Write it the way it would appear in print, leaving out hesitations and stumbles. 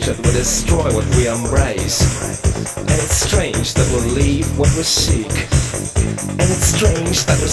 hatred will destroy what we embrace. And it's strange that we'll leave what we seek. And it's strange that we